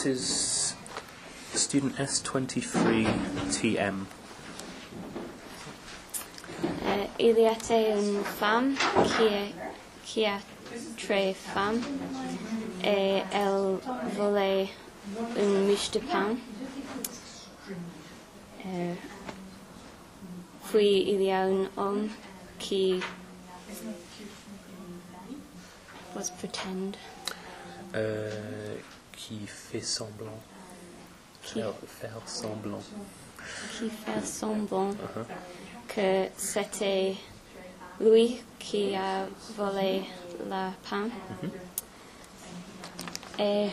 this is student S23TM. Il y était une femme qui a très faim et elle volait une miche de pain. Puis il y a un homme qui was pretend. Qui fait semblant. Qui Faire semblant. Qui fait semblant que c'était lui qui a volé la pain. Et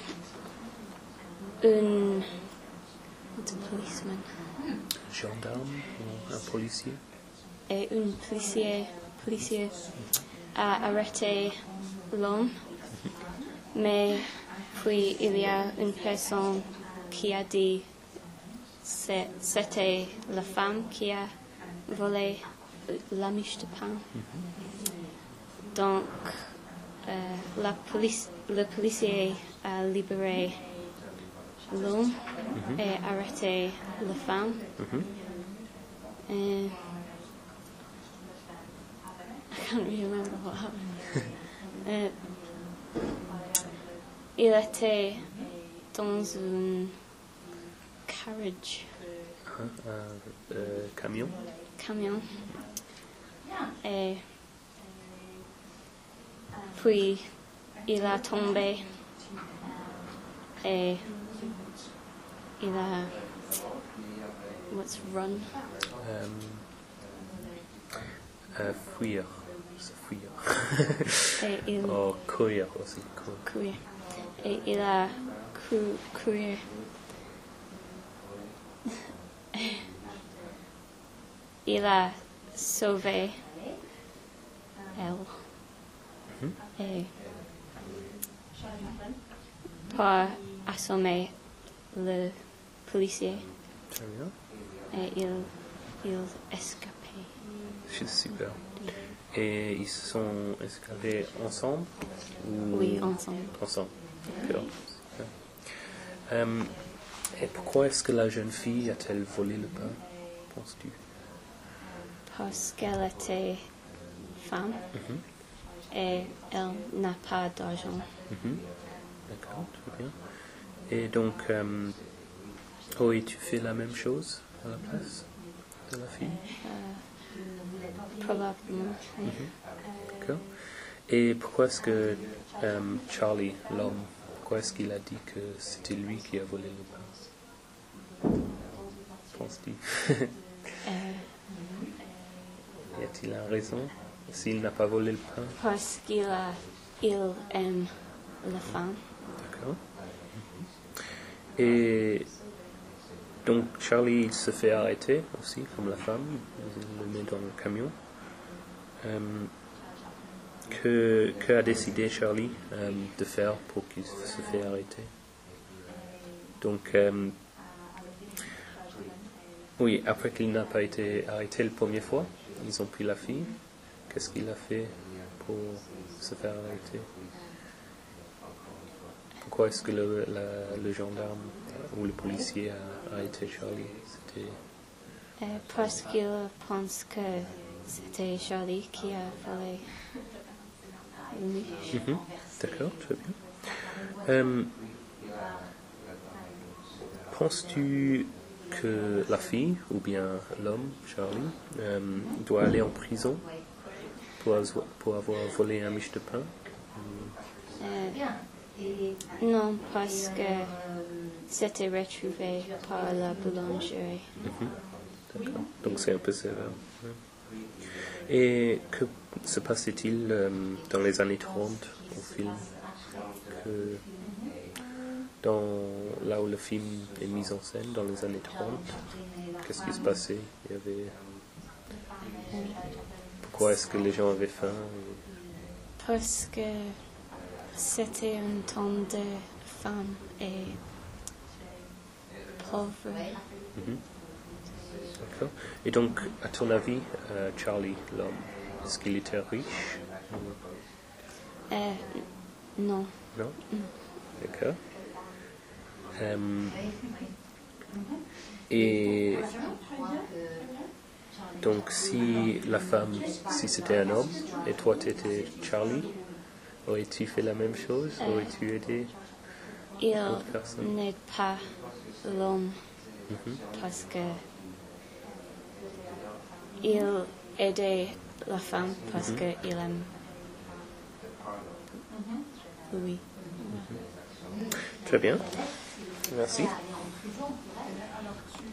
un policeman. Gendarme ou un policier. Et un policier a arrêté l'homme, mais puis il y a une personne qui a dit c'était la femme qui a volé la miche de pain. Donc le policier a libéré l'homme et arrêté la femme. And I can't really remember what happened. Il était dans un carriage. Camion. Et puis il a tombé et il a run. Fuir. Se fuir. Et il courir aussi. courir. Et il a couru. Il a sauvé elle. Et pour assommer le policier. Très bien. Et il escapé. C'est super. Et ils se sont escapés ensemble ou... Oui, ensemble. Ensemble. D'accord. Et pourquoi est-ce que la jeune fille a-t-elle volé le pain, penses-tu? Parce qu'elle était femme et elle n'a pas d'argent. D'accord, très bien. Et donc, oui, tu fais la même chose à la place de la fille? Probablement. D'accord. Et pourquoi est-ce que Charlie, l'homme, pourquoi est-ce qu'il a dit que c'était lui qui a volé le pain? Penses-tu? Y a-t-il une raison s'il n'a pas volé le pain? Parce qu'il aime la femme. D'accord. Et donc Charlie il se fait arrêter aussi, comme la femme, il le met dans le camion. Que a décidé Charlie de faire pour qu'il se fait arrêter? Donc, oui, après qu'il n'a pas été arrêté la première fois, ils ont pris la fille. Qu'est-ce qu'il a fait pour se faire arrêter? Pourquoi est-ce que le gendarme ou le policier a arrêté Charlie? C'était... Parce qu'il pense que c'était Charlie qui a volé le miche. D'accord, très bien. Penses-tu que la fille, ou bien l'homme, Charlie, doit aller en prison pour avoir volé un miche de pain? Non, parce que c'était retrouvé par la boulangerie. D'accord, donc c'est un peu sévère. Et que se passait-il dans les années 30 au film? Là où le film est mis en scène, dans les années 30, qu'est-ce qui se passait? Pourquoi est-ce que les gens avaient faim? Parce que c'était un temps de faim et pauvre. D'accord. Et donc, à ton avis, Charlie, l'homme, est-ce qu'il était riche? Non. Non? D'accord. Et donc, si c'était un homme, et toi tu étais Charlie, aurais-tu fait la même chose? Aurais-tu aidé Il l'autre personne? n'est pas l'homme parce que il aidait la femme parce qu'il aime lui. Très bien. Merci.